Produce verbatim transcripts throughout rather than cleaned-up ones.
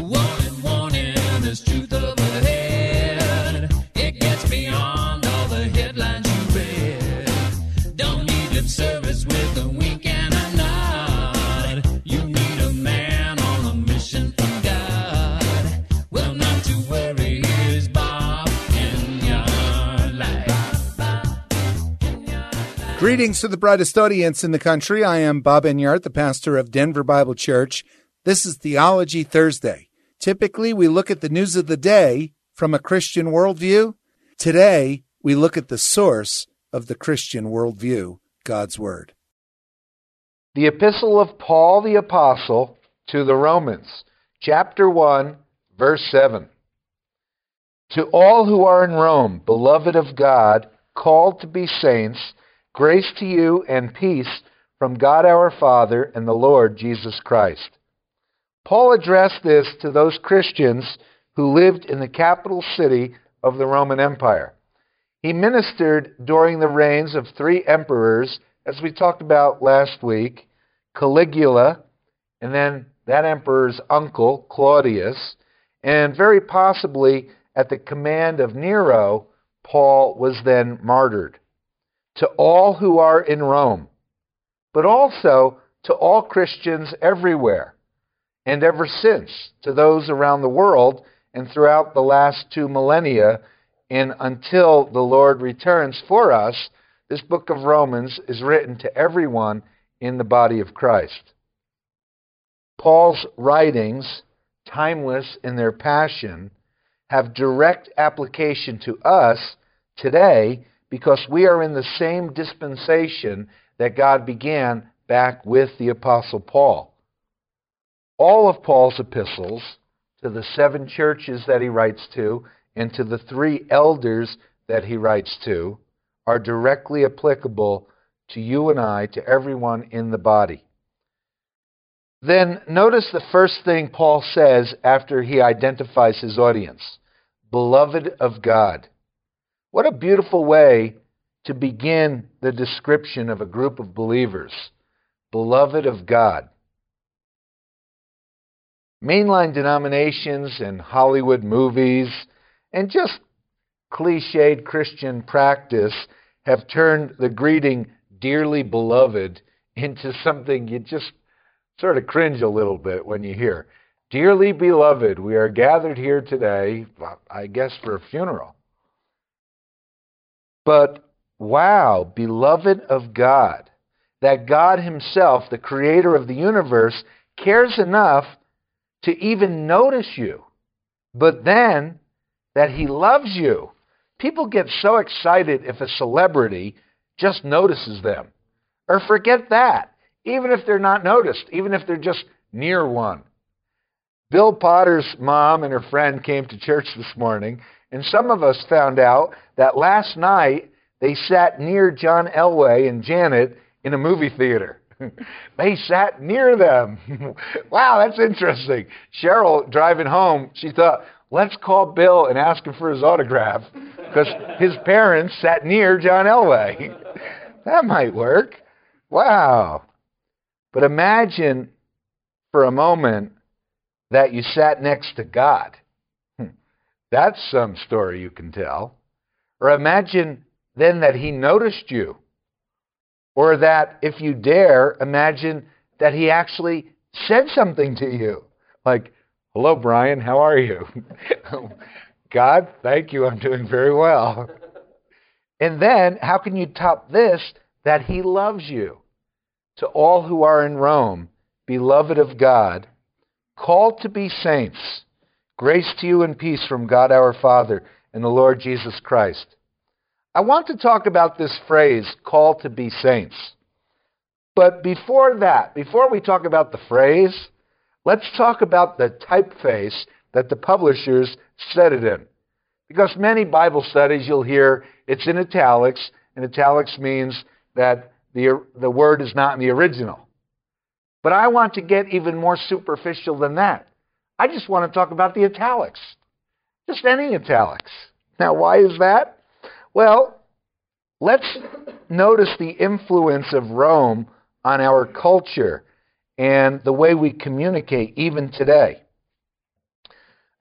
Warning, warning, there's truth overhead. It gets beyond all the headlines you read. Don't need lip service with a wink and a nod. You need a man on a mission from God. Well, not to worry, here's Bob in your life. Greetings to the brightest audience in the country. I am Bob Enyart, the pastor of Denver Bible Church. This is Theology Thursday. Typically, we look at the news of the day from a Christian worldview. Today, we look at the source of the Christian worldview, God's Word. The Epistle of Paul the Apostle to the Romans, chapter one, verse seven. To all who are in Rome, beloved of God, called to be saints, grace to you and peace from God our Father and the Lord Jesus Christ. Paul addressed this to those Christians who lived in the capital city of the Roman Empire. He ministered during the reigns of three emperors, as we talked about last week, Caligula, and then that emperor's uncle, Claudius, and very possibly at the command of Nero, Paul was then martyred. To all who are in Rome, but also to all Christians everywhere, and ever since to those around the world and throughout the last two millennia, and until the Lord returns for us, this book of Romans is written to everyone in the body of Christ. Paul's writings, timeless in their passion, have direct application to us today because we are in the same dispensation that God began back with the Apostle Paul. All of Paul's epistles, to the seven churches that he writes to, and to the three elders that he writes to, are directly applicable to you and I, to everyone in the body. Then notice the first thing Paul says after he identifies his audience, beloved of God. What a beautiful way to begin the description of a group of believers, beloved of God. Mainline denominations and Hollywood movies and just cliched Christian practice have turned the greeting, dearly beloved, into something you just sort of cringe a little bit when you hear. Dearly beloved, we are gathered here today, I guess for a funeral. But wow, beloved of God, that God himself, the creator of the universe, cares enough to even notice you, but then that he loves you. People get so excited if a celebrity just notices them. Or forget that, even if they're not noticed, even if they're just near one. Bill Potter's mom and her friend came to church this morning, and some of us found out that last night they sat near John Elway and Janet in a movie theater. They sat near them. Wow, that's interesting. Cheryl, driving home, she thought, let's call Bill and ask him for his autograph, because his parents sat near John Elway. That might work. Wow. But imagine for a moment that you sat next to God. That's some story you can tell. Or imagine then that he noticed you. Or that, if you dare, imagine that he actually said something to you. Like, hello, Brian, how are you? God, thank you, I'm doing very well. And then, how can you top this? That he loves you. To all who are in Rome, beloved of God, called to be saints, grace to you and peace from God our Father and the Lord Jesus Christ. I want to talk about this phrase, called to be saints. But before that, before we talk about the phrase, let's talk about the typeface that the publishers set it in. Because many Bible studies you'll hear it's in italics, and italics means that the, the word is not in the original. But I want to get even more superficial than that. I just want to talk about the italics. Just any italics. Now, why is that? Well, let's notice the influence of Rome on our culture and the way we communicate even today.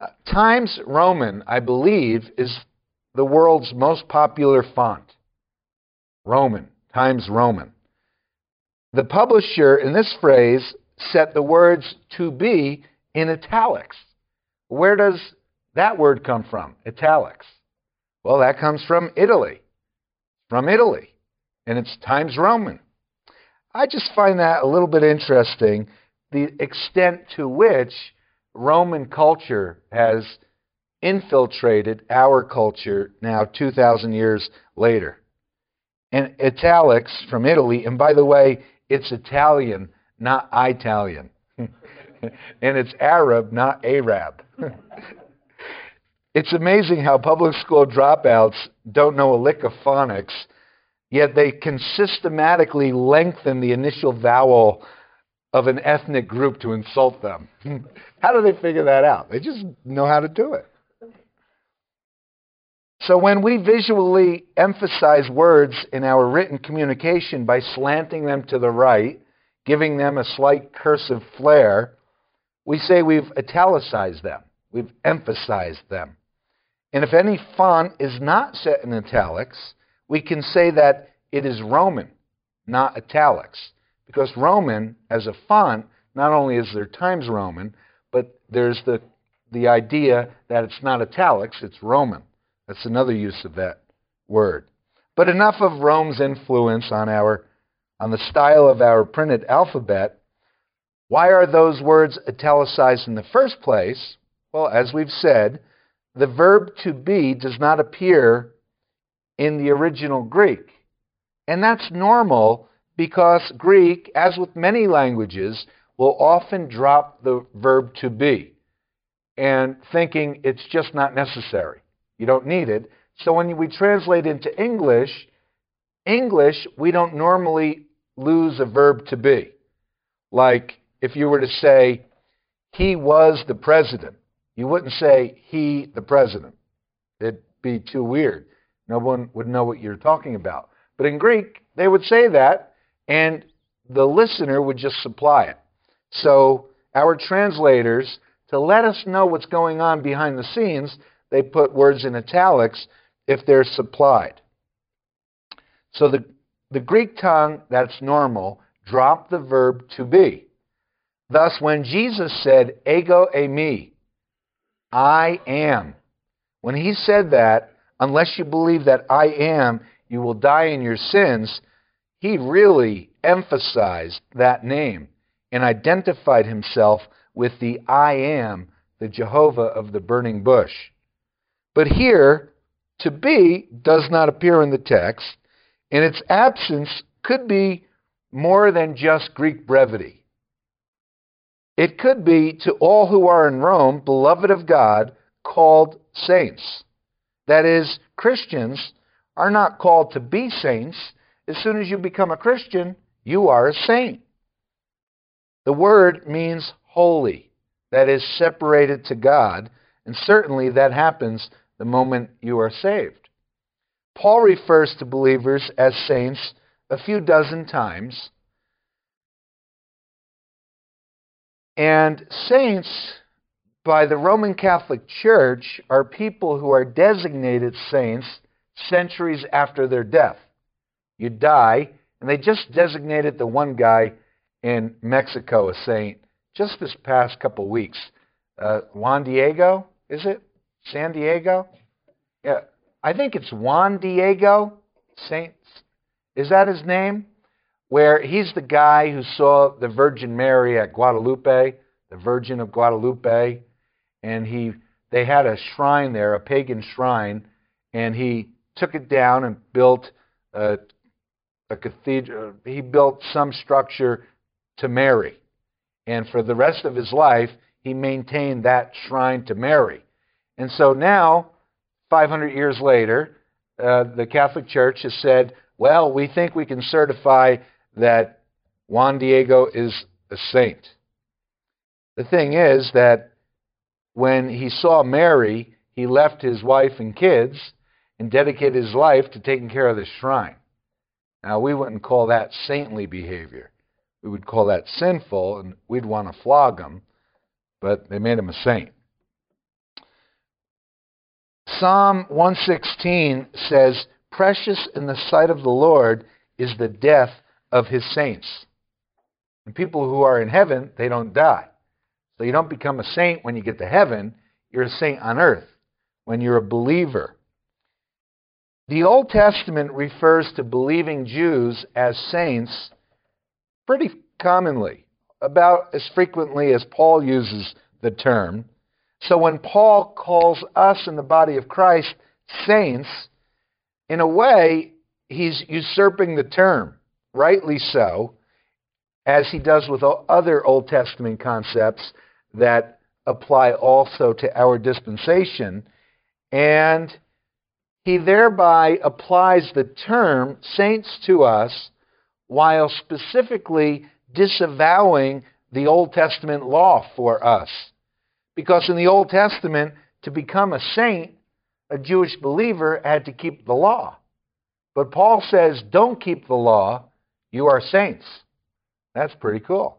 Uh, Times Roman, I believe, is the world's most popular font. Roman, Times Roman. The publisher in this phrase set the words to be in italics. Where does that word come from? Italics. Well, that comes from Italy. From Italy. And it's Times Roman. I just find that a little bit interesting, the extent to which Roman culture has infiltrated our culture now two thousand years later. And italics from Italy, and by the way, it's Italian, not Italian. And it's Arab, not Arab. It's amazing how public school dropouts don't know a lick of phonics, yet they can systematically lengthen the initial vowel of an ethnic group to insult them. How do they figure that out? They just know how to do it. So when we visually emphasize words in our written communication by slanting them to the right, giving them a slight cursive flair, we say we've italicized them. We've emphasized them. And if any font is not set in italics, we can say that it is Roman, not italics. Because Roman, as a font, not only is there Times Roman, but there's the, the idea that it's not italics, it's Roman. That's another use of that word. But enough of Rome's influence on our, on the style of our printed alphabet. Why are those words italicized in the first place? Well, as we've said, the verb to be does not appear in the original Greek. And that's normal because Greek, as with many languages, will often drop the verb to be and thinking it's just not necessary. You don't need it. So when we translate into English, English, we don't normally lose a verb to be. Like if you were to say, he was the president, you wouldn't say he the president. It'd be too weird. No one would know what you're talking about. But in Greek, they would say that, and the listener would just supply it. So our translators, to let us know what's going on behind the scenes, they put words in italics if they're supplied. So the, the Greek tongue, that's normal, dropped the verb to be. Thus, when Jesus said, ego eimi, I am, when he said that, unless you believe that I am, you will die in your sins, he really emphasized that name and identified himself with the I am, the Jehovah of the burning bush. But here, to be does not appear in the text, and its absence could be more than just Greek brevity. It could be to all who are in Rome, beloved of God, called saints. That is, Christians are not called to be saints. As soon as you become a Christian, you are a saint. The word means holy, that is, separated to God, and certainly that happens the moment you are saved. Paul refers to believers as saints a few dozen times. And saints, by the Roman Catholic Church, are people who are designated saints centuries after their death. You die, and they just designated the one guy in Mexico a saint just this past couple weeks. Uh, Juan Diego, is it? San Diego? Yeah, I think it's Juan Diego, Saint, is that his name? Where he's the guy who saw the Virgin Mary at Guadalupe, the Virgin of Guadalupe, and he they had a shrine there, a pagan shrine, and he took it down and built a, a cathedral. He built some structure to Mary, and for the rest of his life, he maintained that shrine to Mary. And so now, five hundred years later, uh, the Catholic Church has said, well, we think we can certify that Juan Diego is a saint. The thing is that when he saw Mary, he left his wife and kids and dedicated his life to taking care of the shrine. Now, we wouldn't call that saintly behavior. We would call that sinful, and we'd want to flog him, but they made him a saint. Psalm one sixteen says, "Precious in the sight of the Lord is the death of his saints." And people who are in heaven, they don't die. So you don't become a saint when you get to heaven. You're a saint on earth when you're a believer. The Old Testament refers to believing Jews as saints pretty commonly, about as frequently as Paul uses the term. So when Paul calls us in the body of Christ saints, in a way, he's usurping the term, rightly so, as he does with other Old Testament concepts that apply also to our dispensation. And he thereby applies the term saints to us while specifically disavowing the Old Testament law for us. Because in the Old Testament, to become a saint, a Jewish believer had to keep the law. But Paul says, don't keep the law, you are saints. That's pretty cool.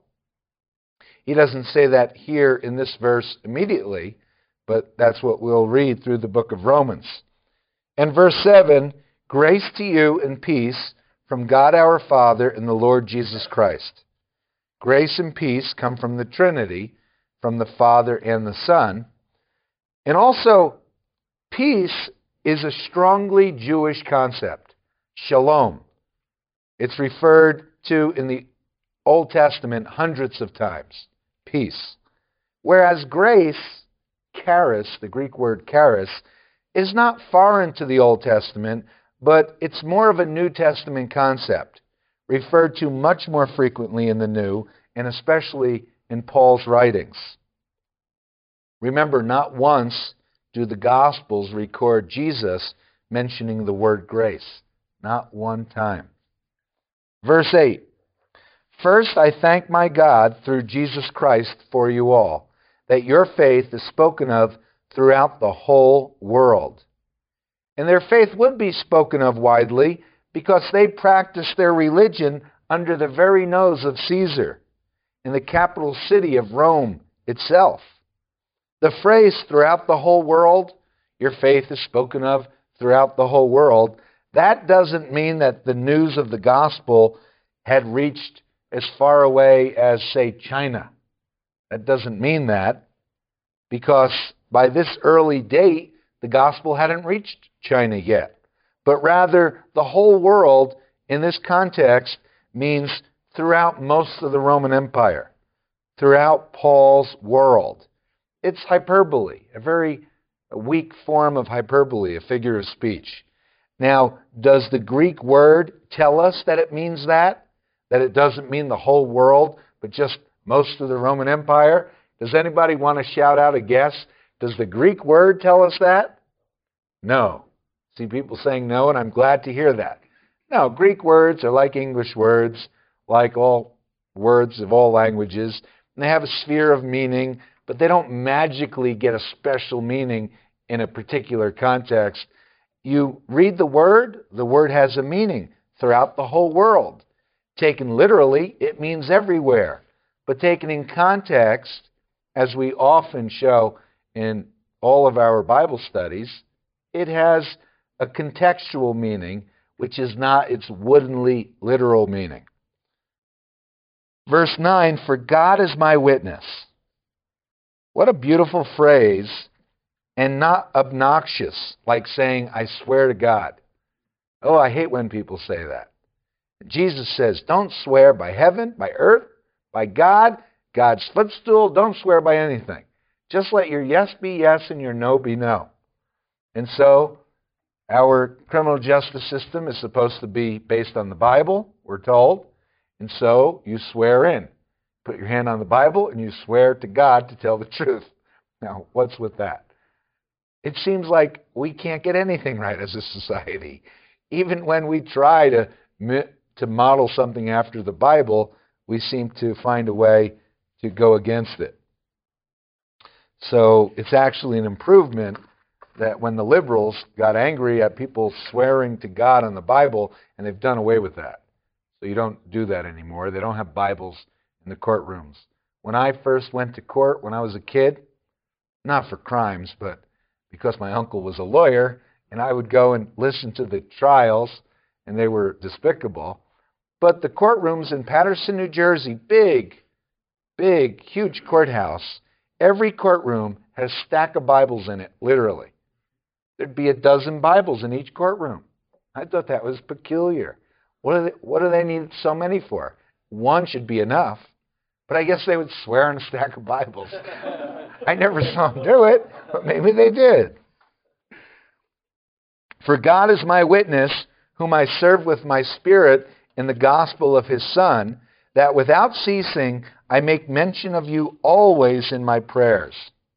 He doesn't say that here in this verse immediately, but that's what we'll read through the book of Romans. And verse seven, "Grace to you and peace from God our Father and the Lord Jesus Christ." Grace and peace come from the Trinity, from the Father and the Son. And also, peace is a strongly Jewish concept. Shalom. It's referred to in the Old Testament hundreds of times. Peace. Whereas grace, charis, the Greek word charis, is not foreign to the Old Testament, but it's more of a New Testament concept, referred to much more frequently in the New, and especially in Paul's writings. Remember, not once do the Gospels record Jesus mentioning the word grace. Not one time. Verse eight, "First I thank my God through Jesus Christ for you all, that your faith is spoken of throughout the whole world." And their faith would be spoken of widely because they practiced their religion under the very nose of Caesar, in the capital city of Rome itself. The phrase "throughout the whole world," your faith is spoken of throughout the whole world, that doesn't mean that the news of the gospel had reached as far away as, say, China. That doesn't mean that, because by this early date, the gospel hadn't reached China yet. But rather, the whole world in this context means throughout most of the Roman Empire, throughout Paul's world. It's hyperbole, a very weak form of hyperbole, a figure of speech. Now, does the Greek word tell us that it means that? That it doesn't mean the whole world, but just most of the Roman Empire? Does anybody want to shout out a guess? Does the Greek word tell us that? No. See people saying no, and I'm glad to hear that. No, Greek words are like English words, like all words of all languages. And they have a sphere of meaning, but they don't magically get a special meaning in a particular context. You read the word, the word has a meaning throughout the whole world. Taken literally, it means everywhere. But taken in context, as we often show in all of our Bible studies, it has a contextual meaning, which is not its woodenly literal meaning. Verse nine, "For God is my witness." What a beautiful phrase, and not obnoxious, like saying, "I swear to God." Oh, I hate when people say that. Jesus says, don't swear by heaven, by earth, by God, God's footstool. Don't swear by anything. Just let your yes be yes and your no be no. And so, our criminal justice system is supposed to be based on the Bible, we're told. And so, you swear in. Put your hand on the Bible and you swear to God to tell the truth. Now, what's with that? It seems like we can't get anything right as a society. Even when we try to, to model something after the Bible, we seem to find a way to go against it. So it's actually an improvement that when the liberals got angry at people swearing to God on the Bible, and they've done away with that. So you don't do that anymore. They don't have Bibles in the courtrooms. When I first went to court when I was a kid, not for crimes, but because my uncle was a lawyer, and I would go and listen to the trials, and they were despicable. But the courtrooms in Paterson, New Jersey, big, big, huge courthouse, every courtroom has a stack of Bibles in it, literally. There'd be a dozen Bibles in each courtroom. I thought that was peculiar. What do they, what do they need so many for? One should be enough. But I guess they would swear on a stack of Bibles. I never saw them do it, but maybe they did. For God is my witness, whom I serve with my spirit in the gospel of his Son, that without ceasing I make mention of you always in my prayers.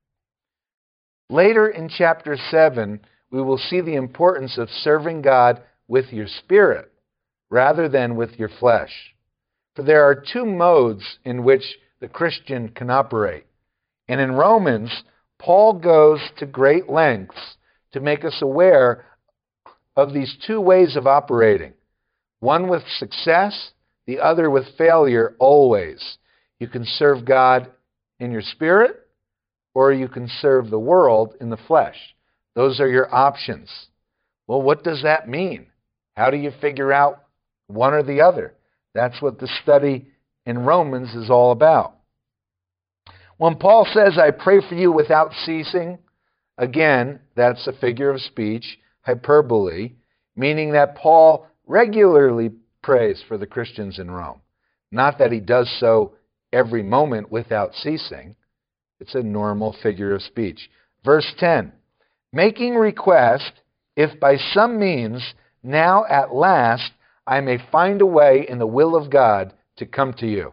Later in chapter seven, we will see the importance of serving God with your spirit rather than with your flesh. For there are two modes in which the Christian can operate. And in Romans, Paul goes to great lengths to make us aware of these two ways of operating. One with success, the other with failure always. You can serve God in your spirit, or you can serve the world in the flesh. Those are your options. Well, what does that mean? How do you figure out one or the other? That's what the study in Romans is all about. When Paul says, I pray for you without ceasing, again, that's a figure of speech, hyperbole, meaning that Paul regularly prays for the Christians in Rome. Not that he does so every moment without ceasing. It's a normal figure of speech. Verse ten, making request, if by some means now at last I may find a way in the will of God to come to you.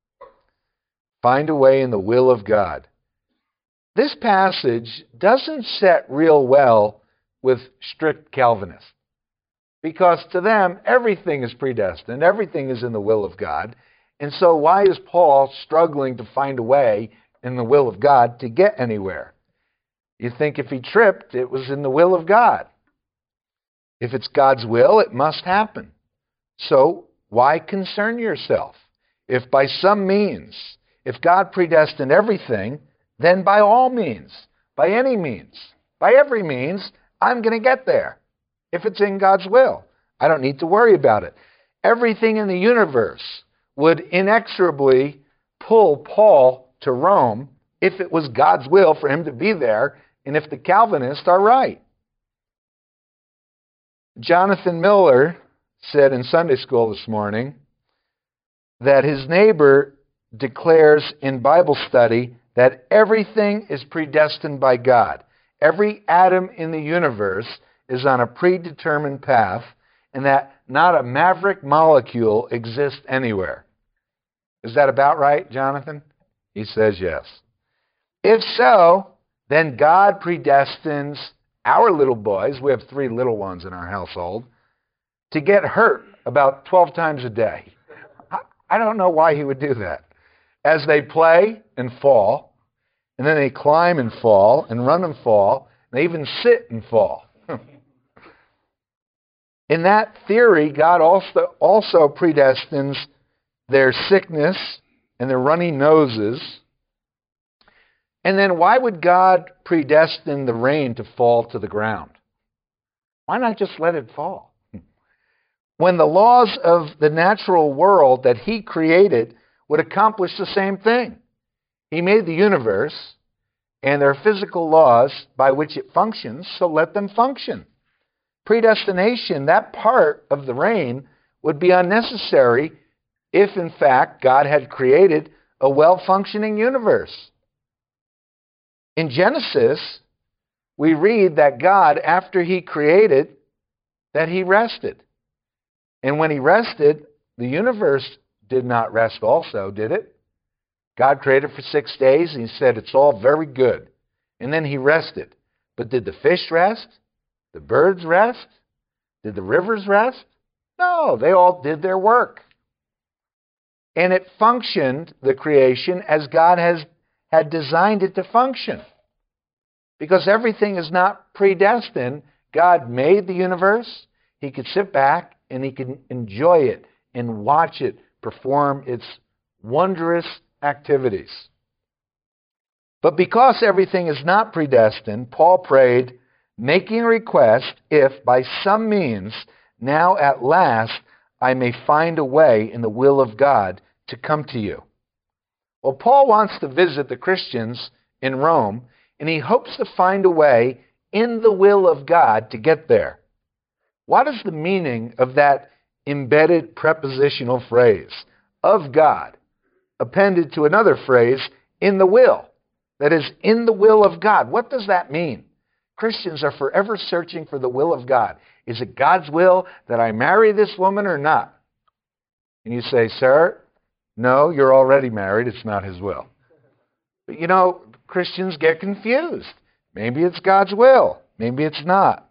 Find a way in the will of God. This passage doesn't set real well with strict Calvinists, because to them everything is predestined, everything is in the will of God, and so why is Paul struggling to find a way in the will of God to get anywhere? You think if he tripped, it was in the will of God. If it's God's will, it must happen. So why concern yourself? If by some means, if God predestined everything, then by all means, by any means, by every means, I'm going to get there. If it's in God's will, I don't need to worry about it. Everything in the universe would inexorably pull Paul to Rome if it was God's will for him to be there, and if the Calvinists are right. Jonathan Miller said in Sunday school this morning that his neighbor declares in Bible study that everything is predestined by God. Every atom in the universe is on a predetermined path, and that not a maverick molecule exists anywhere. Is that about right, Jonathan? He says yes. If so, then God predestines our little boys, we have three little ones in our household, to get hurt about twelve times a day. I don't know why he would do that. As they play and fall, and then they climb and fall, and run and fall, and they even sit and fall. In that theory, God also, also predestines their sickness and their runny noses. And then why would God predestine the rain to fall to the ground? Why not just let it fall? When the laws of the natural world that he created would accomplish the same thing. He made the universe, and there are physical laws by which it functions, so let them function. Predestination, that part of the rain, would be unnecessary if, in fact, God had created a well-functioning universe. In Genesis, we read that God, after he created, that he rested. And when he rested, the universe did not rest also, did it? God created for six days, and he said, it's all very good. And then he rested. But did the fish rest? The birds rest? Did the rivers rest? No, they all did their work. And it functioned, the creation, as God has had designed it to function. Because everything is not predestined. God made the universe. He could sit back and he could enjoy it and watch it perform its wondrous activities. But because everything is not predestined, Paul prayed, making request if by some means now at last I may find a way in the will of God to come to you. Well, Paul wants to visit the Christians in Rome, and he hopes to find a way in the will of God to get there. What is the meaning of that embedded prepositional phrase, of God, appended to another phrase, in the will? That is, in the will of God. What does that mean? Christians are forever searching for the will of God. Is it God's will that I marry this woman or not? And you say, sir, no, you're already married. It's not his will. But you know, Christians get confused. Maybe it's God's will. Maybe it's not.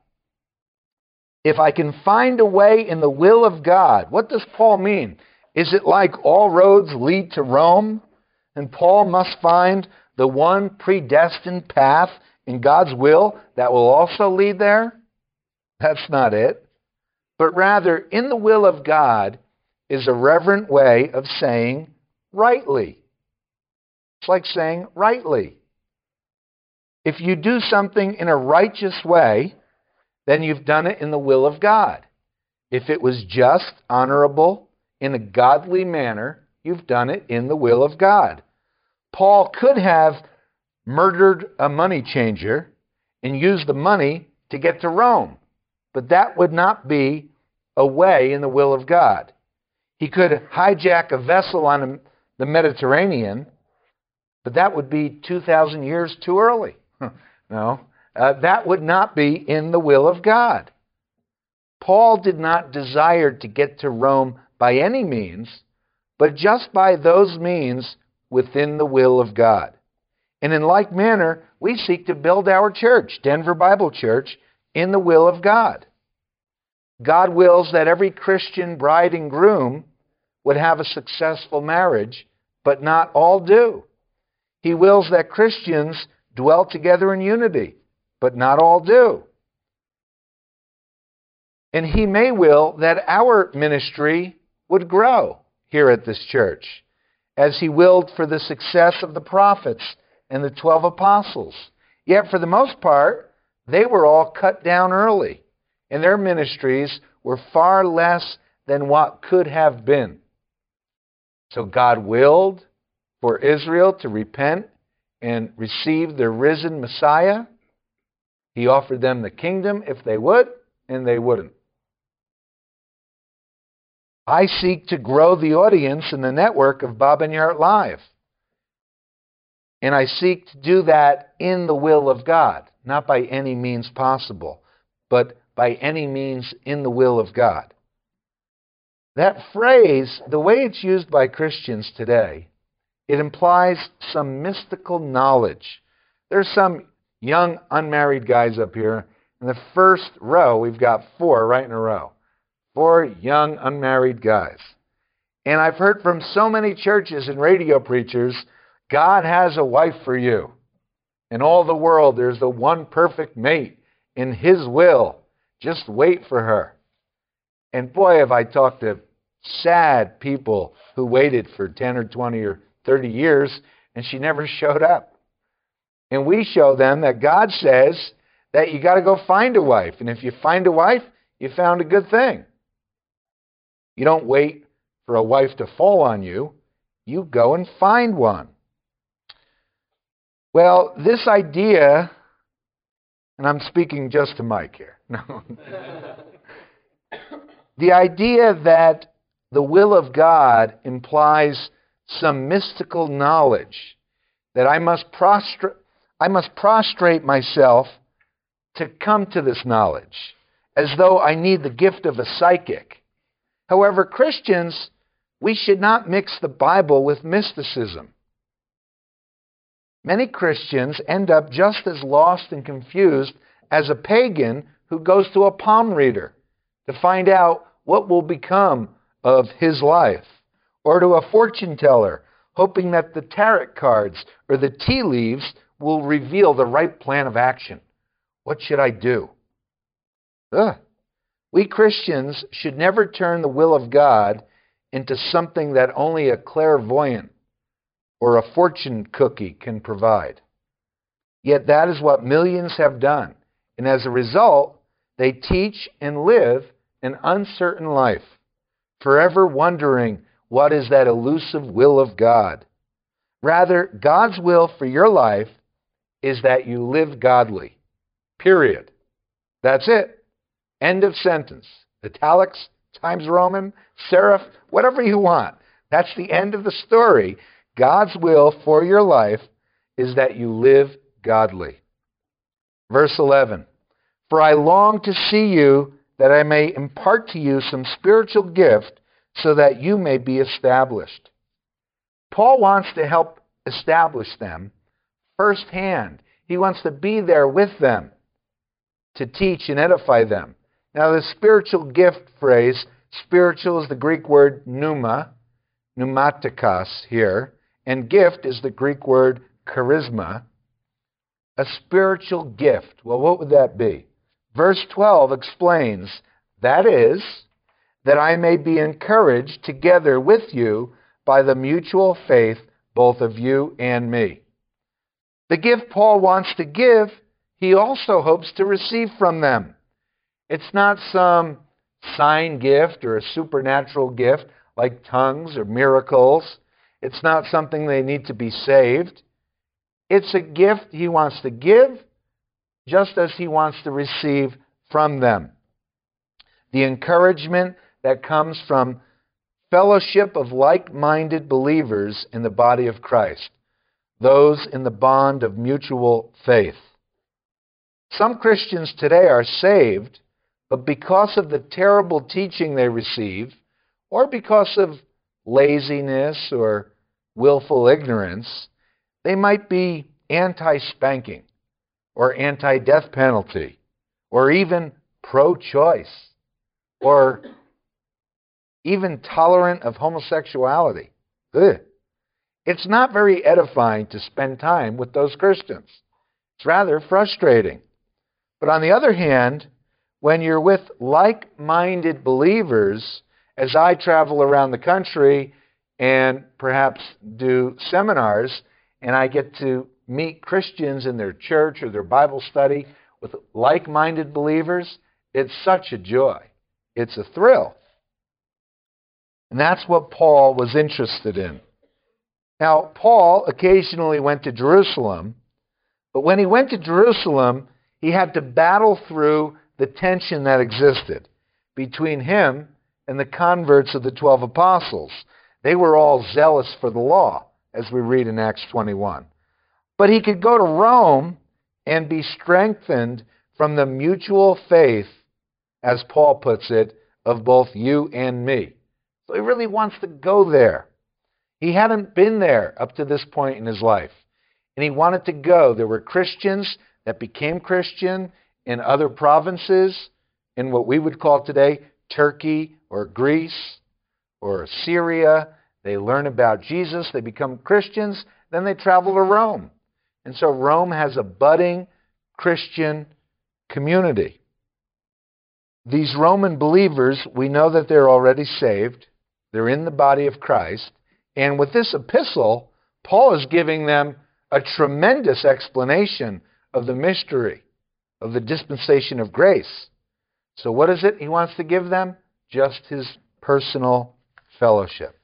If I can find a way in the will of God, what does Paul mean? Is it like all roads lead to Rome, and Paul must find the one predestined path in God's will that will also lead there? That's not it. But rather, in the will of God is a reverent way of saying rightly. It's like saying rightly. If you do something in a righteous way, then you've done it in the will of God. If it was just, honorable, in a godly manner, you've done it in the will of God. Paul could have murdered a money changer and used the money to get to Rome, but that would not be a way in the will of God. He could hijack a vessel on the Mediterranean, but that would be two thousand years too early. No, uh, that would not be in the will of God. Paul did not desire to get to Rome by any means, but just by those means within the will of God. And in like manner, we seek to build our church, Denver Bible Church, in the will of God. God wills that every Christian bride and groom would have a successful marriage, but not all do. He wills that Christians dwell together in unity, but not all do. And he may will that our ministry would grow here at this church, as he willed for the success of the prophets and the twelve apostles. Yet for the most part, they were all cut down early, and their ministries were far less than what could have been. So God willed for Israel to repent and receive the risen Messiah. He offered them the kingdom if they would, and they wouldn't. I seek to grow the audience in the network of Bob Enyart Live. And I seek to do that in the will of God, not by any means possible, but by any means in the will of God. That phrase, the way it's used by Christians today, it implies some mystical knowledge. There's some young unmarried guys up here. In the first row, we've got four right in a row. Four young unmarried guys. And I've heard from so many churches and radio preachers, God has a wife for you. In all the world, there's the one perfect mate in His will. Just wait for her. And boy, have I talked to sad people who waited for ten or twenty or thirty years, and she never showed up. And we show them that God says that you got to go find a wife. And if you find a wife, you found a good thing. You don't wait for a wife to fall on you. You go and find one. Well, this idea, and I'm speaking just to Mike here. No. The idea that the will of God implies some mystical knowledge, that I must prostrate, I must prostrate myself to come to this knowledge, as though I need the gift of a psychic. However, Christians, we should not mix the Bible with mysticism. Many Christians end up just as lost and confused as a pagan who goes to a palm reader to find out what will become of his life, or to a fortune teller hoping that the tarot cards or the tea leaves will reveal the right plan of action. What should I do? Ugh. We Christians should never turn the will of God into something that only a clairvoyant or a fortune cookie can provide. Yet that is what millions have done, And as a result, they teach and live an uncertain life, forever wondering what is that elusive will of God. Rather, God's will for your life is that you live godly. Period. That's it. End of sentence. Italics, Times Roman, serif, whatever you want. That's the end of the story. God's will for your life is that you live godly. Verse eleven, for I long to see you that I may impart to you some spiritual gift so that you may be established. Paul wants to help establish them firsthand. He wants to be there with them to teach and edify them. Now, the spiritual gift phrase, spiritual is the Greek word pneuma, pneumatikos here, and gift is the Greek word charisma. A spiritual gift. Well, what would that be? Verse twelve explains, that is, that I may be encouraged together with you by the mutual faith both of you and me. The gift Paul wants to give, he also hopes to receive from them. It's not some sign gift or a supernatural gift like tongues or miracles. It's not something they need to be saved. It's a gift he wants to give just as he wants to receive from them. The encouragement that comes from fellowship of like-minded believers in the body of Christ, those in the bond of mutual faith. Some Christians today are saved, but because of the terrible teaching they receive, or because of laziness or willful ignorance, they might be anti-spanking or anti-death penalty or even pro-choice or even tolerant of homosexuality. Ugh. It's not very edifying to spend time with those Christians. It's rather frustrating. But on the other hand, when you're with like-minded believers, as I travel around the country and perhaps do seminars, and I get to meet Christians in their church or their Bible study with like-minded believers, it's such a joy. It's a thrill. And that's what Paul was interested in. Now, Paul occasionally went to Jerusalem, but when he went to Jerusalem, he had to battle through the tension that existed between him and the converts of the twelve apostles. They were all zealous for the law, as we read in Acts twenty-one. But he could go to Rome and be strengthened from the mutual faith, as Paul puts it, of both you and me. So he really wants to go there. He hadn't been there up to this point in his life, and he wanted to go. There were Christians that became Christian in other provinces, in what we would call today Turkey or Greece or Syria. They learn about Jesus, they become Christians, then they travel to Rome. And so Rome has a budding Christian community. These Roman believers, we know that they're already saved. They're in the body of Christ. And with this epistle, Paul is giving them a tremendous explanation of the mystery of the dispensation of grace. So what is it he wants to give them? Just his personal fellowship.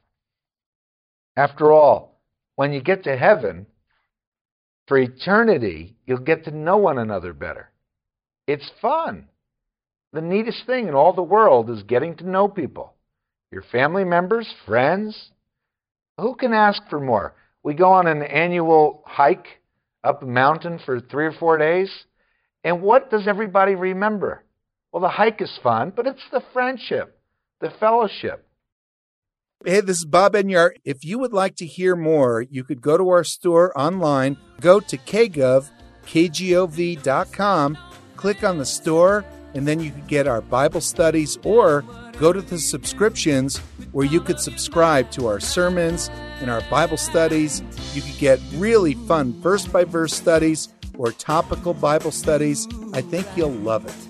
After all, when you get to heaven, for eternity, you'll get to know one another better. It's fun. The neatest thing in all the world is getting to know people. Your family members, friends. Who can ask for more? We go on an annual hike up a mountain for three or four days. And what does everybody remember? Well, the hike is fun, but it's the friendship, the fellowship. Hey, this is Bob Enyart. If you would like to hear more, you could go to our store online, go to k gov, k g o v dot com, click on the store, and then you could get our Bible studies, or go to the subscriptions where you could subscribe to our sermons and our Bible studies. You could get really fun verse-by-verse studies or topical Bible studies. I think you'll love it.